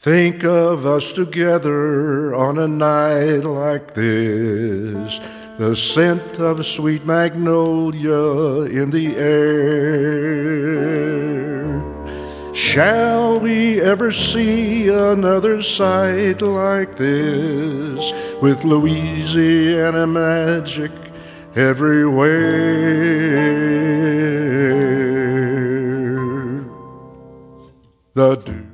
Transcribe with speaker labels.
Speaker 1: Think of us together on a night like this, the scent of a sweet magnolia in the air. Shall we ever see another sight like this, with Louisiana magic everywhere? The